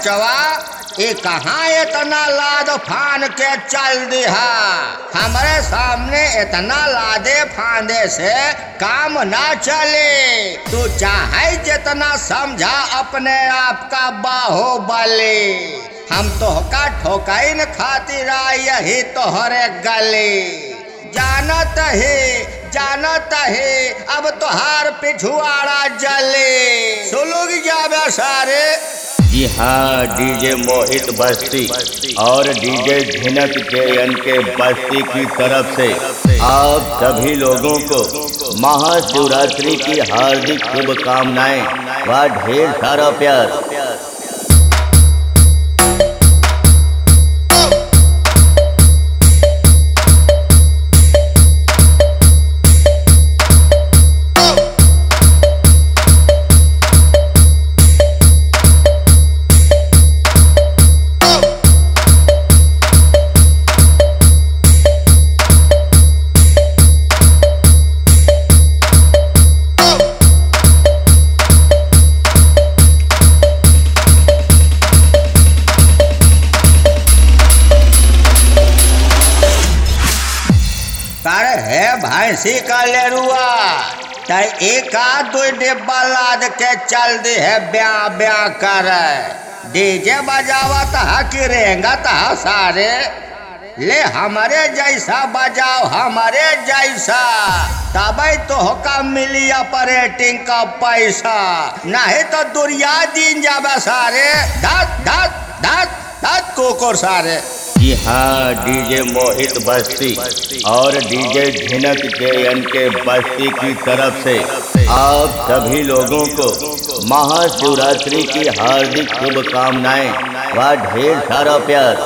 बचवा, ये कहाँ इतना लाद फान के चल दिहा। हमारे सामने इतना लादे फांदे से काम ना चले। तू चाहे जितना समझा अपने आप का बाहुबली, हम तोहका ठोकाइन खातिर यही तोहरे गली। जानत ही अब तोहार पिछुआड़ा जले। सुलग जाबे सारे। जी हाँ, डीजे मोहित बस्ती और डीजे झिनक JN के बस्ती की तरफ से आप सभी लोगों को महाशिवरात्रि की हार्दिक शुभकामनाएं व ढेर सारा प्यार। भैंसी का लेरुआ तय एक आध दो डिब्बा लाद के चल दी है ब्या ब्या कर। डीजे बजावत है कि रेंगत है सारे। ले हमारे जैसा बजाओ हमारे जैसा, तबे तो का मिली ऑपरेटिंग का पैसा। नहीं तो दुरिया दिन जाबे सारे। धत धत धत धत कुकुर सारे। जी हाँ, डीजे मोहित बस्ती और डीजे झिनक JN के बस्ती की तरफ से आप सभी लोगों को महाशिवरात्रि की हार्दिक शुभकामनाएं व ढेर सारा प्यार।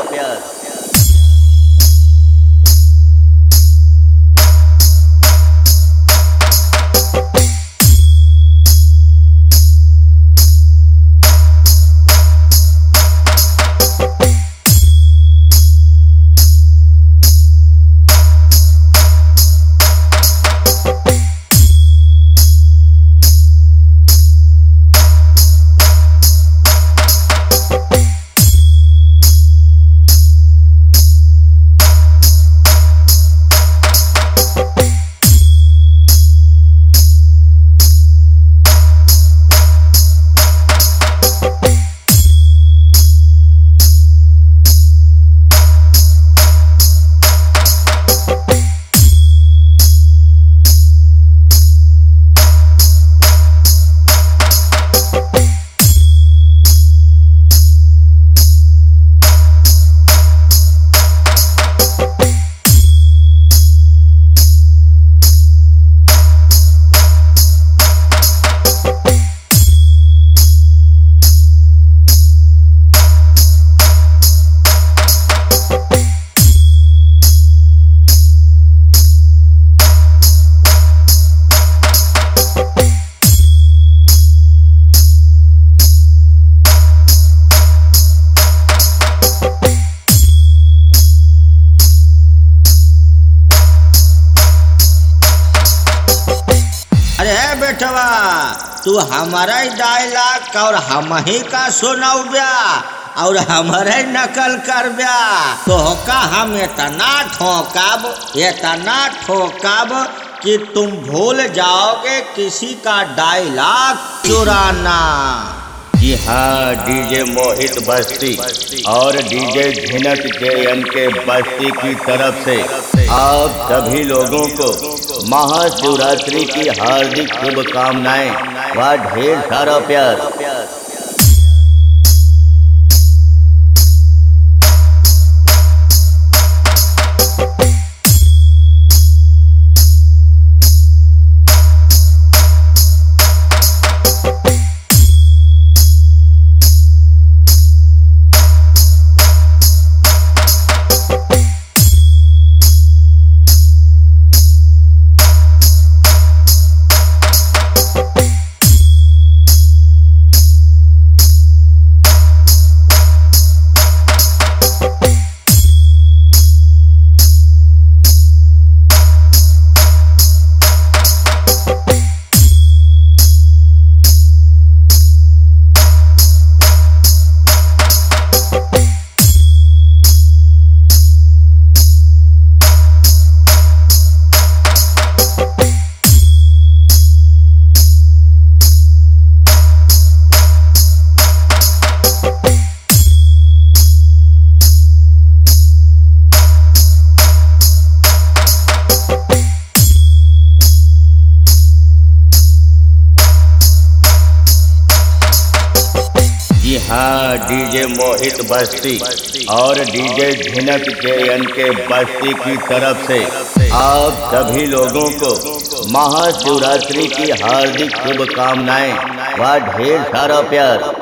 तू हमारा डायलॉग और हम ही का सुनाऊ ब्या और हमारे नकल कर ब्या। तो का हम इतना ठोकब कि तुम भूल जाओगे किसी का डायलॉग चुराना। जी हाँ, डीजे मोहित बस्ती और डीजे झिनक JN के बस्ती की तरफ से आप सभी लोगों को महाशिवरात्रि की हार्दिक शुभकामनाएं व ढेर सारा प्यार। डीजे मोहित बस्ती और डीजे झिनक JN के बस्ती की तरफ से आप सभी लोगों को महाशिवरात्रि की हार्दिक शुभकामनाएं व ढेर सारा प्यार।